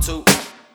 two.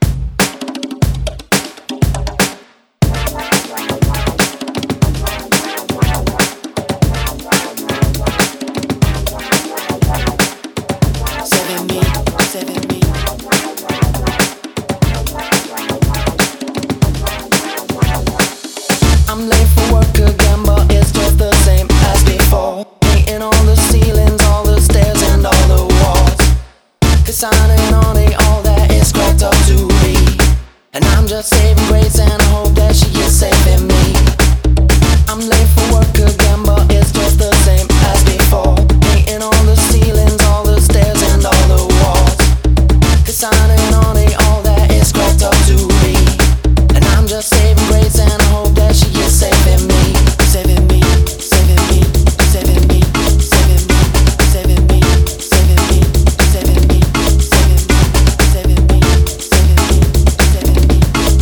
I'm late for work again, but it's just the same as before. Painting all the ceilings, all the stairs and all the walls. Designing on it, all that is cracked up to be. And I'm just saving grace and I hope that she is saving me. I'm late for work again, but it's just the same as before. Painting all the ceilings, all the stairs and all the walls. Designing on it, all that is cracked up to be. And I'm just saving grace and I hope that she is saving me. Saving me, saving me, saving me, saving me, saving me, saving me, saving me, saving me, saving me, saving me, saving me,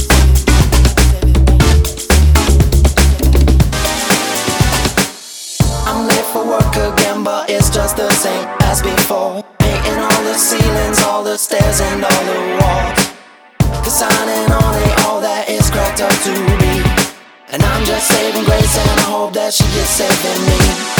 I'm late for work again, but it's just the same as before. Painting all the ceilings, all the stairs and all the walls. Designing on it, all that is cracked up to be. And I'm just saving grace and I hope that she is saving me.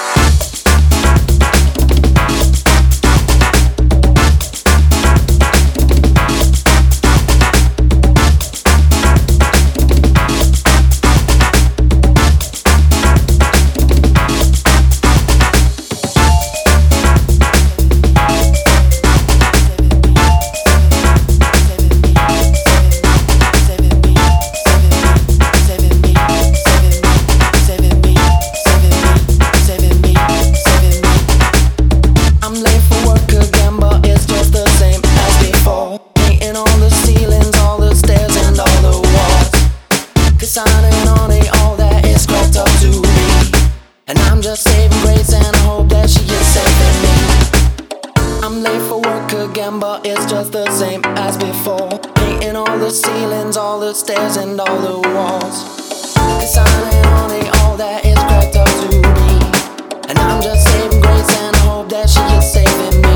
Designing on it, all that is cracked up to be. And I'm just saving grace and I hope that she is saving me. I'm late for work again, but it's just the same as before. Painting all the ceilings, all the stairs and all the walls. Designing on it, all that is cracked up to be. And I'm just saving grace and I hope that she is saving me.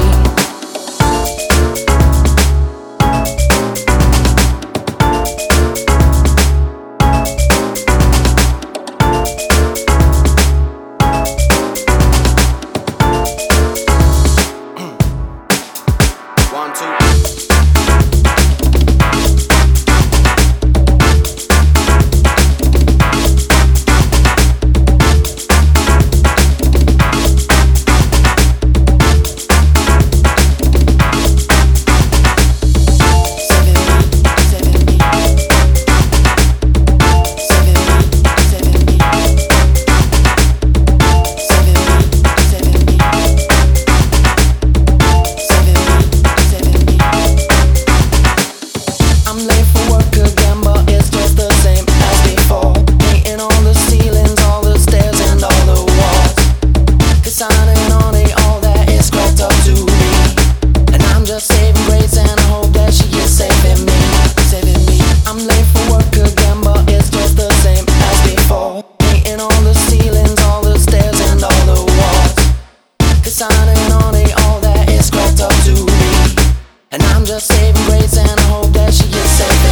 Designing on it, all that is cracked up to be. And I'm just saving grace and I hope that she is saving me. Saving me. I'm late for work again, but it's just the same as before. Painting all the ceilings, all the stairs and all the walls. Designing on it, all that is cracked up to be. And I'm just saving grace and I hope that she is saving me.